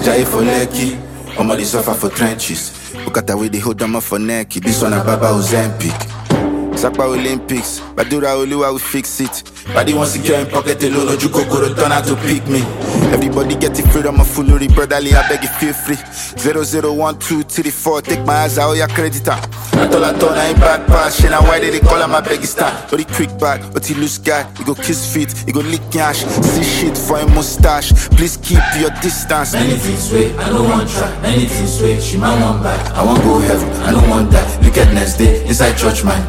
jay for Lekki. Somebody suffer for trenches. Look at the way they hold them up for necky. This one a Baba Ozempic. Sakpa Olympics, Badura Oluwa will fix it. Body wants secure in pocket alone, no Juko go turn out to pick me. Everybody get it freedom of foolery, brotherly, I beg you feel free. 001234, take my eyes out, your creditor. I told I ain't bad pass, shit, now why they call him my Beggistan? But he quick back, but he loose guy, he go kiss feet, he go lick cash, see shit for a mustache. Please keep your distance. Many things wait, I don't want try. Many things wait, she might want back. I won't go heaven, I don't want that. Look at next day, inside church mind.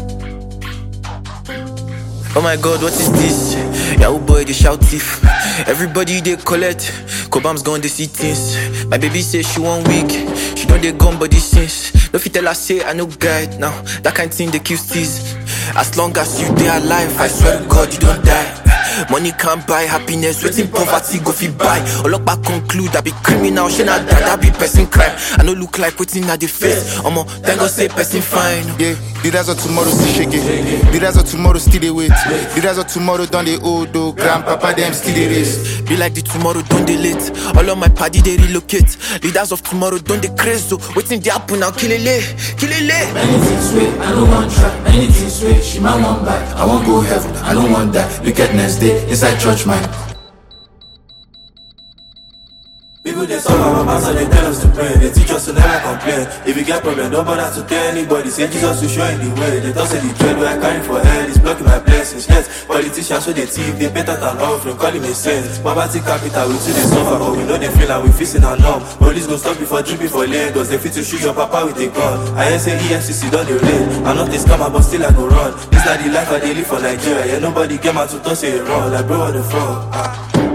Oh my God, what is this? Yahoo boy, they shout thief. Everybody they collect. Cobam's gone, they see things. My baby say she 1 week. She know they gone body since. No fit tell her say I no guide now. That kind of thing they kill steez. As long as you they alive, I swear to God you don't die. Money can't buy happiness, waiting poverty go fi buy. Olokpa conclude I be criminal, she not that be person crime. I no look like waiting at the face. Omo, thank God say person fine. Yeah, the rise of tomorrow still shake it. The rise of tomorrow still they wait. The rise of tomorrow done the old though. Grandpapa them still they race. Be like the tomorrow don't they late. All of my party they relocate. Leaders of tomorrow don't they crazy. So waiting they happen now, kill it. Many things wait, I don't want try. Many things wait, she might want back. I won't go heaven, I don't want that. Look at next day, inside church mind. People they suffer our past and they tell us to pray. They teach us to never complain. If you get problem, don't bother to tell anybody. Say Jesus will show in the way. They don't say the dread where I carry for head is blocking my blessings. Yes, politicians show they thief, they better than offering, calling me saints. Poverty capital, we too they suffer, but we know they feel and we facing our numb. Police go stop before dripping for Lagos. They fit to shoot your papa with a gun. I hear say EFCC don't they rain. I know they scammer, but still I go run. This not the life I they live for Nigeria. Yeah, nobody came out to touch it wrong. Like bro, what the fuck?